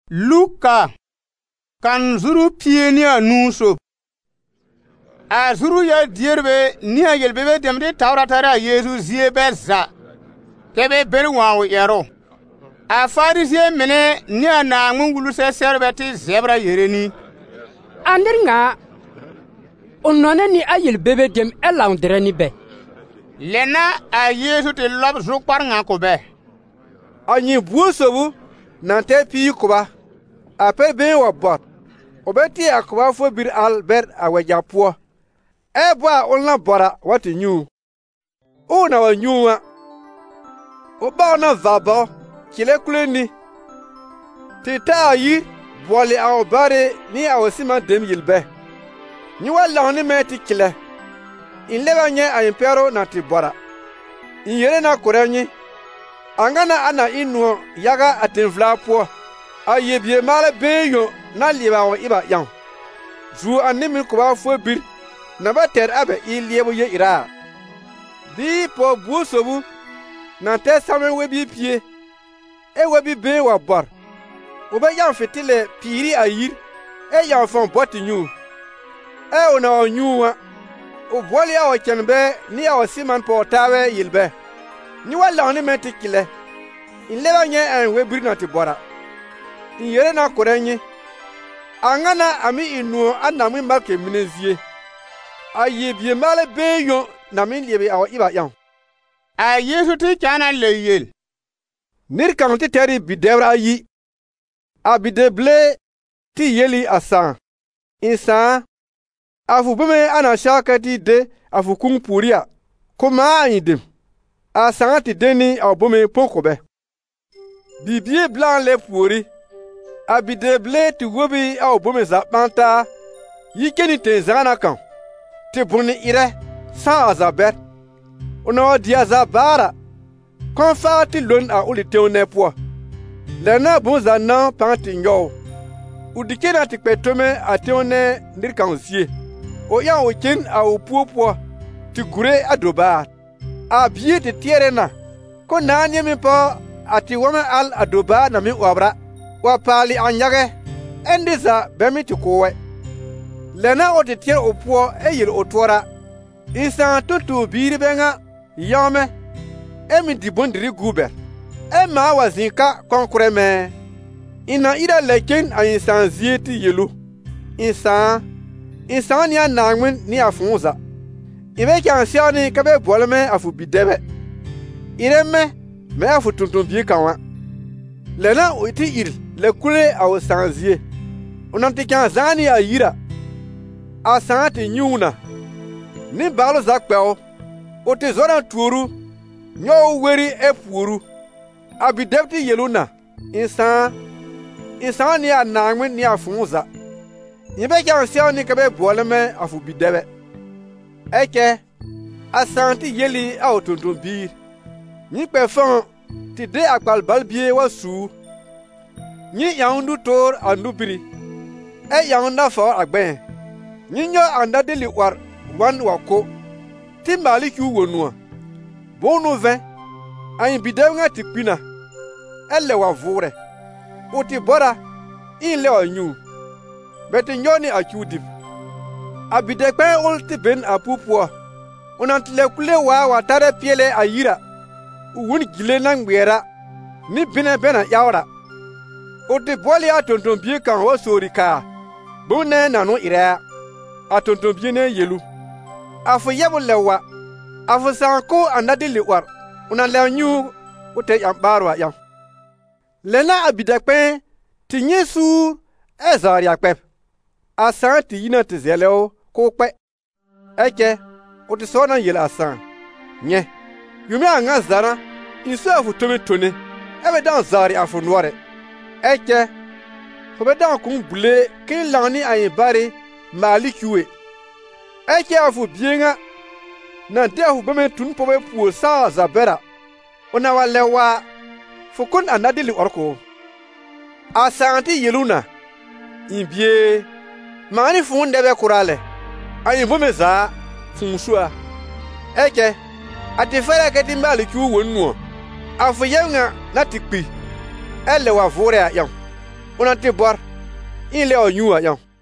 Luka kan zuru pieni anu so. A zuru ya dierbe ni a yelbebe demde tawratara Yesu zie beza. Kebe berwa yero. A Farisee mene ni a na ngulu se serbeti zebra yereni. Andringa onone ni a yelbebe dem elandreni be. Lena a Yesu te lob zukpar nga ko be. Anyi buosobu nante pi kuba. Ape ben wa bot. Obeti akwa fo bir Albert awajapo. Eba onla bora wati nyu. Ona wa nyuwa. Oba na vaba kile kuleni. Tita yi boli awbare ni awsima dem yilbe. Ni wala ni meti kile. Inleba nye ayimpero na tibora. Inyere na kurenyi. Angana ana inuo yaga atinfla po. Aye bie mala beyo na liba wa iba yang. Zu animi kuba fo bir na ba ter abe iliebo ye ira. Bi po busobu na te samen webi pie. E webi be wa bor. Oba yang fetile piri ayir. E yang fon boti nyu. E ona onyuwa. O boli awo kenbe ni awo siman po tawe yilbe. Ni wala ni metikile. Inleba nye en webir na tibora. Inyere na kurenyi. Angana ami inu anami marke minezie. Aye bie male beyo na min liebe awo iba yang. A Yesu ti kana leyel. Nir kan ti teri bidebra yi. A bideble ti yeli asan. Insan. Afu bume ana shakati de afu kung puria. Kuma anyidim. Asan ti deni awu bume ponkobe. Bibie blanc le puri. Abideble ti wobi awu bume zapanta. Yikeni te zana kan. Ti buni ire san azaber. Ono di azabara. Konfa ti lon a uli te onepo. Lena bunza nan panti nyo. Udike na ti petome a te one nirkan zie. O yan o ken a upupo ti gure adoba. A biye ti tiere na. Ko na nyemi po ati wame al adoba na mi wabra. Wa pali anyage. Endiza bemi ti kowe. Lena o ti tiere opuo e yil otora. Insan tutu biri benga yame. Emi di bondiri guber. Ema wazinka konkure me. Ina ida leken a insan zie ti yelu. Insan ni a nangmin ni a funza. Ibe kan siani kabe bolme afu bidebe. Ireme me afu tuntun bi kanwa. Lena uti ir le kule aw sanzie. Onanti kan zani a yira. A santi nyuna. Ni balo zakpeo. O te zoran turu. Nyo weri epuru. Abidebti yeluna. Insan ni a nangmin ni a funza. Ibe kan siani kabe bolme afu bidebe. Eke, asanti yeli a otontun bir. Ni pefan ti de akbal balbie wa su. Ni yaundu tor andu biri. E yaunda for agben. Ni nyo anda deli war wan wako. Ti maliki wonua. Bonu ven. Ayin bidenga ti pina. Elle wa vore. Oti bora. In le wa nyu. Beti nyoni akudip. Abidekpe ulti ben apupua. Unantile kule wa tare piele ayira. Uwun gile nangwera. Ni bine bena yaura. Oti boli a tontonbie kan wa sorika. Bune nanu ire. A tontonbie ne yelu. Afu yebu lewa. Afu sanko anadi liwar. Unan le nyu ute yambarwa yam. Lena abidekpe tinye sur ezari akpep. Asan ti yina ti zeleo ko pe. Eke, o ti sona yel asan. Nye. Yume anga zara, inso afu tome tone. Ebe dan zari afu nware. Eke, hobe dan kung bule kin langni ayin bari mali kiwe. Eke afu bienga. Nante afu beme tun pobe puo sa zabera. Ona walewa fukun anadili orko. Asan ti yeluna. Imbie. Mani fun debe kurale. Ayin bome za funsua. Eke, ati fere ke ti mbali ki wonu. Afu yenga na tikpi. Ele wa vore a yang. ona te bor in le o yu a yang